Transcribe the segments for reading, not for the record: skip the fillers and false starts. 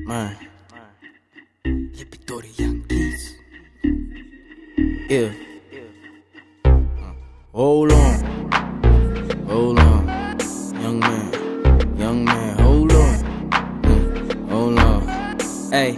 Man. Yippee Yankees. Yeah. Hold on. Hold on. Young man, hold on. Hold on. Hey,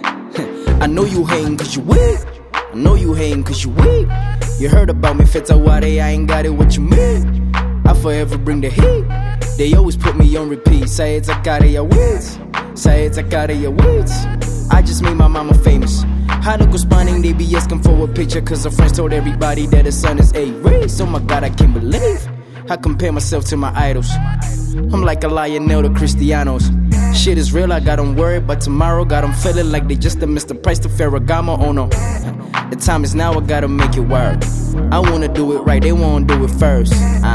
I know you hating cause you weak. I know you hating cause you weak. You heard about me, Feta Wade, I ain't got it, what you mean? I forever bring the heat. They always put me on repeat. Say it's a cara ya wits. Say it's a cara ya wits. I just made my mama famous. How to go spawning, they be asking for a picture cause her friends told everybody that her son is A-race. Oh my god, I can't believe I compare myself to my idols. I'm like a Lionel to Cristianos. Shit is real, I got them worried, but tomorrow got them feeling like they just missed the price to Ferragamo. Oh no, the time is now, I gotta make it work. I wanna do it right, they wanna do it first.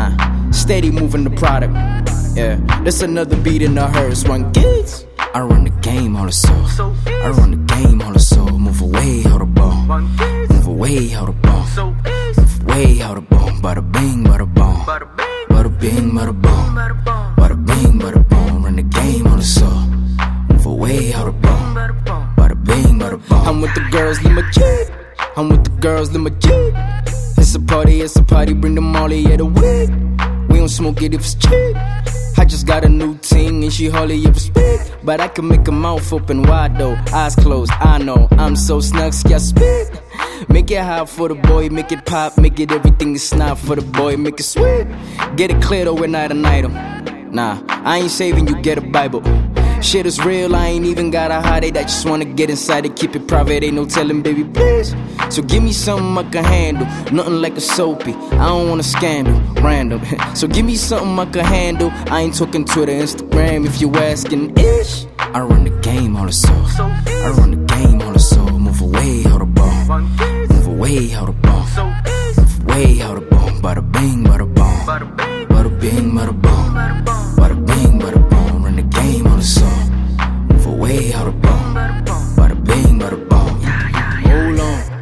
Steady moving the product. Yeah, that's another beat in the hearse. Run gates. I run the game on the soul. I run the game on the soul. Move away, hold the ball. Move away, hold the ball. Move away, hold the ball. Bada bing, bada bong. Bada bing, bada bong. Bada bing, bada bong. Run the game on the soul. Move away, hold the ball. Bada bing, bada bong. I'm with the girls, let my chick. I'm with the girls, let my chick. It's a party, bring them all here to wig. We don't smoke it if it's cheap. I just got a new ting and she hardly ever speak. But I can make a mouth open wide though, eyes closed, I know. I'm so snug, yeah, spit. Make it hot for the boy, make it pop, make it everything is snot for the boy, make it sweet. Get it clear though, we're not an item. Nah, I ain't saving you, get a Bible. Shit is real, I ain't even got a heartache. I just wanna get inside it, keep it private, ain't no telling, baby, please. So give me something I can handle, nothing like a soapy. I don't want a scandal, random. So give me something I can handle. I ain't talking Twitter, Instagram, if you asking ish. I run the game on the soul. I run the game on the soul. Move away, hold the ball. Move away, hold the ball. Move away, hold the ball. Bada bing, bada bong. Bada bing, bada bong. Bada bing, bada bong. Run the game on the soul. Move away, hold the ball. Bada bing, bada bong. Hold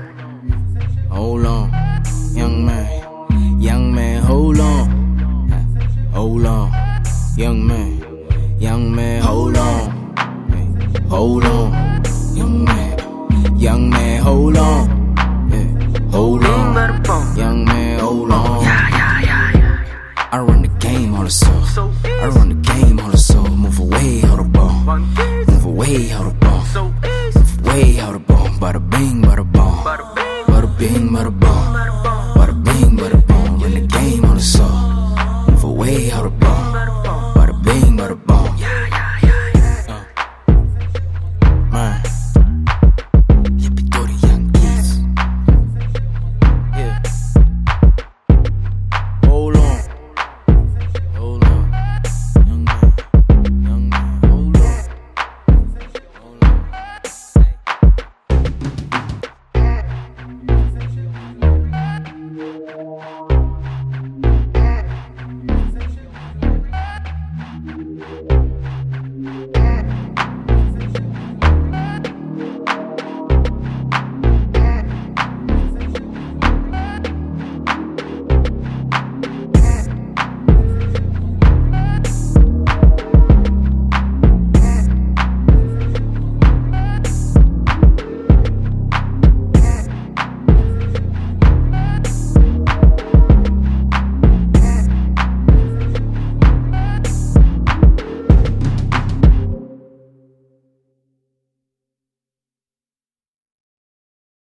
on. Hold on, young man, hold on. Hold on, young man, hold on. Hold on, young man, hold on. Hold on, young man, hold on. I run the game on the soul. I run the